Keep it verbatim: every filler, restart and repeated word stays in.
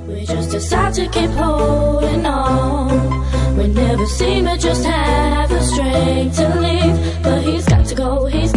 We just decide to keep holding on. We never seem to just have the strength to leave. But he's got to go, he's